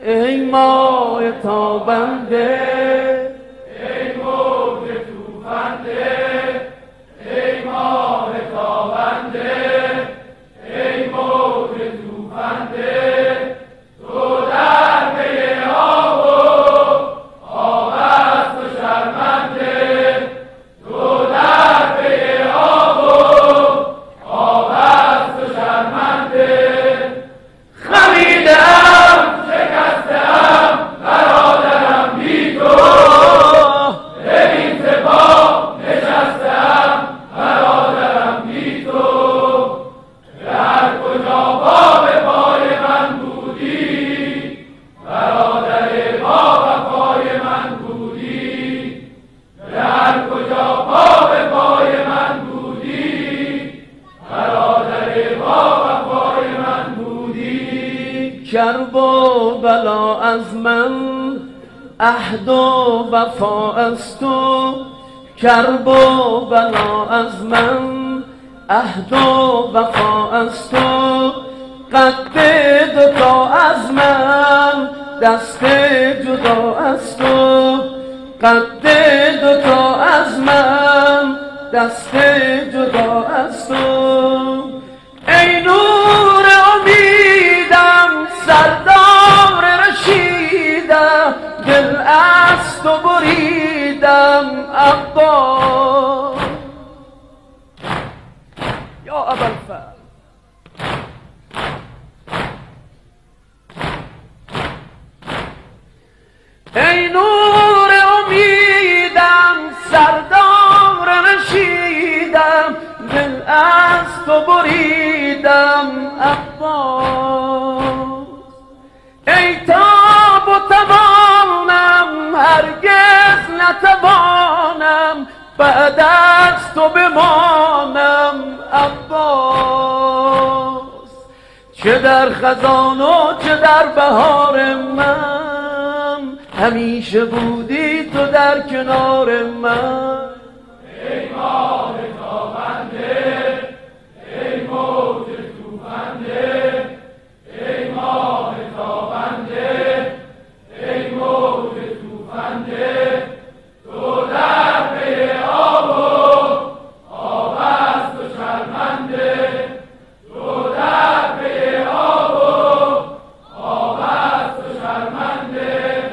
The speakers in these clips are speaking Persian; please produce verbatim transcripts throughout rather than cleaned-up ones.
ای ماه تابنده، ای موج توفنده، ای ماه تابنده، ای موج توفنده، تو در پی آب و آب از تو شرمنده، تو در پی آب و آب از تو شرمنده. خمیدم شکستم برادرم بی تو، ببین ز پا نشستم برادرم بی تو، در کجا پا به پای من بودی برادر با وفای من بودی، در کجا پا به پای من بودی برادر با وفای من بودی. کرب و بلا از من عهد و وفا از تو، کرب و بلا از من عهد و وفا از تو، قد دوتا از من دست جدا از تو، قد دوتا از من دست جدا از تو. ای نور امیدم سردار رشیدم، دل از تو بریدم عباس یا ابوالفضل. ای نور امیدم سردار رشیدم، دل از تو بریدم عباس. ای تاب و توانم هرگز نتوانم بعد از تو بمانم عباس. چه در خزان و چه در بهار من، همیشه بودی تو در کنار من. ای ماه تابنده، ای موج توفنده، ای ماه تابنده، ای موج توفنده، تو در پی آب و آب از تو شرمنده، تو در پی آب و آب از تو شرمنده.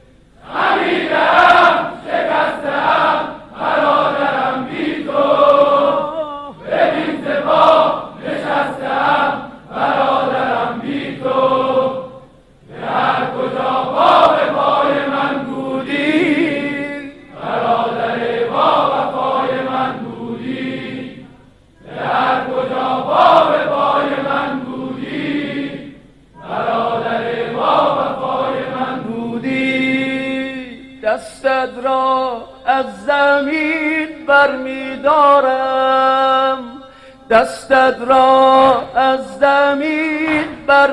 خمیدم شکستم برادرم بی تو، ببین ز پا نشستم برادرم بی تو، در کجا پا به پای من بودی برادر با وفای من بودی، در کجا پا به پای من بودی برادر با وفای من بودی. دستت را از زمین برمیدارم، دستت را از زمین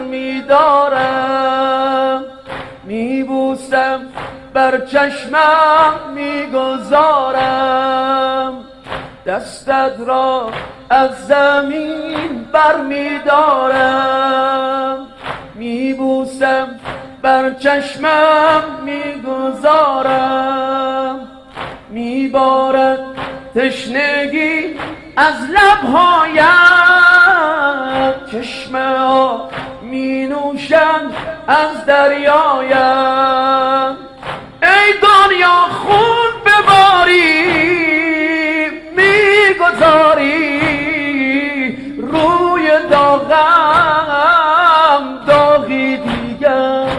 برمیدارم، میبوسم بر چشمم میگذارم، دستت را از زمین برمیدارم، میبوسم بر چشمم میگذارم، میبارد تشنگی از لبهایم، چشمه ها می نوشند از دریایم. ای دنیا خون بباری میگذاری روی داغم داغی دیگر.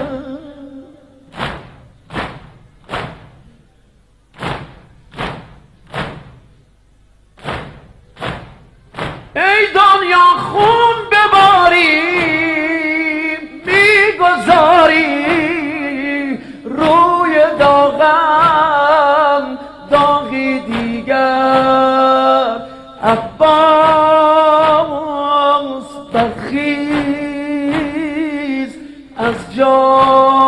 ای دنیا خون بباری میگذاری روی داغم داغی دیگر. عباس برخیز از جا،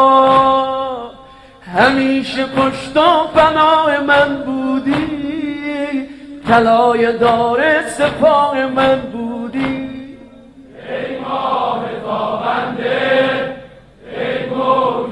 همیشه پشت و پناه من بودی، طلای دار سپاه من بودی. ای ماه تابنده، ای موج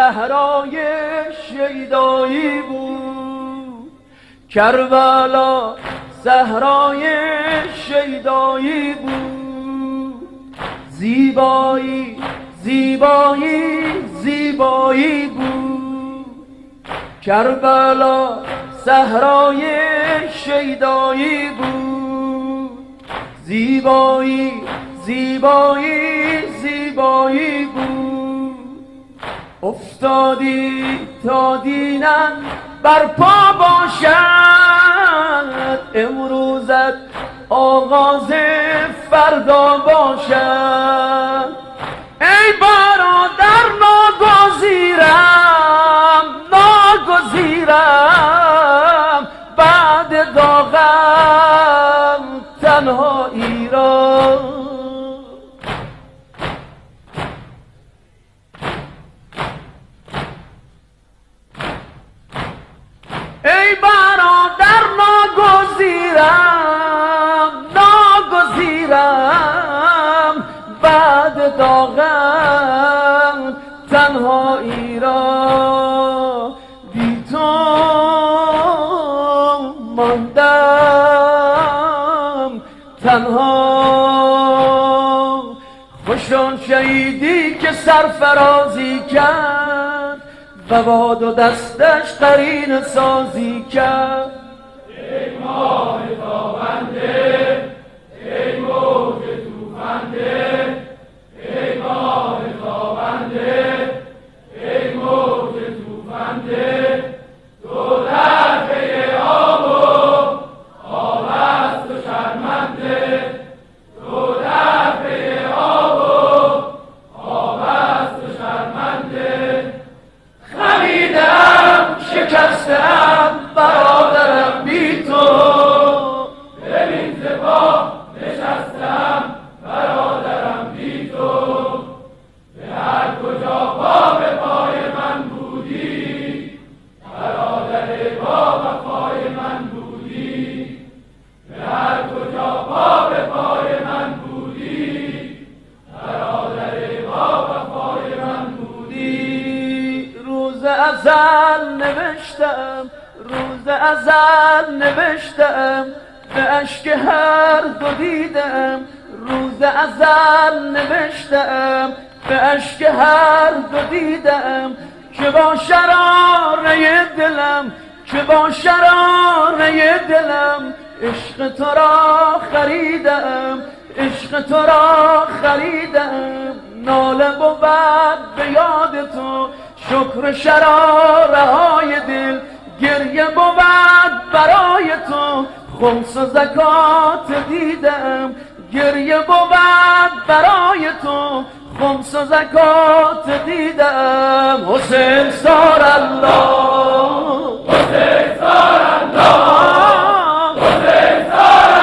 صحرای شیدایی بود، کربلا صحرای شیدایی بود. زیبایی زیبایی زیبایی بود، کربلا صحرای شیدایی بود. زیبایی زیبایی زیبایی بود. افتادی تا دینم برپا باشد، امروزت آغاز فردا باشد. ای برادر ناگزیرم ناگزیرم، بعد داغم تنهایی را. ای برادر ناگزیرم ناگزیرم، بعد داغم تنهایی را. بی تو ماندم تنها. خوش آن شهیدی که سرفرازی کرد و با دو دستش قرینه سازی کرد. ای ماه تابنده، ای موج توفنده، ای ماه تابنده، ای موج توفنده. تو در پی آب و آب است و شرمنده، تو در پی آب و آب است و شرمنده. خمیدم شکستم برادرم بی تو، ببین ز پا نشستم برادرم بی تو. به هر کجا پا به پای من بودی، برادر با وفای من بودی. به هر کجا پا به پای من بودی، برادر با وفای من بودی. روز ازل نوشتم روز ازل نوشتم، به اشک هر دو دیدم. روز ازل نوشتم به اشک هر دو دیدم، که با شراره دلم که با شراره دلم عشق تو را خریدم، عشق تو را خریدم. ناله بود به یاد تو، شکر شراره های دل، گریه بود برای تو، خمس و زکات دیدم. گریه بود برای تو، خمس و زکات دیدم. حسین سار الله، حسین سار الله، حسین سار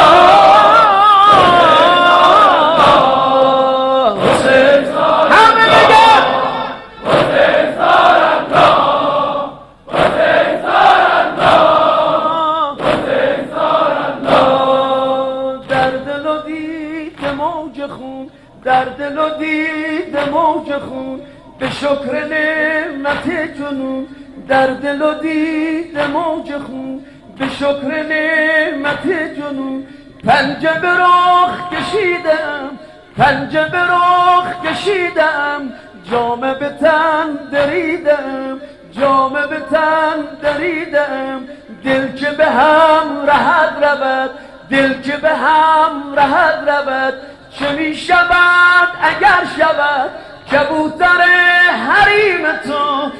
الله، حسین سار همه بگن حسین سار الله، حسین سار الله، حسین سار الله. در دل و دید موج خون، در دل و دید موج خون، به شکر نعمت جنون. در دل و دید موج خون، به شکر نعمت جنون. پنجه به رخ کشیدم، پنجه به رخ کشیدم، جامه به تن دریدم، جامه به تن دریدم. دل که به هم رهد رود، دل که به هم رهد رود، چه می شود اگر شود کبوتر حریم تو،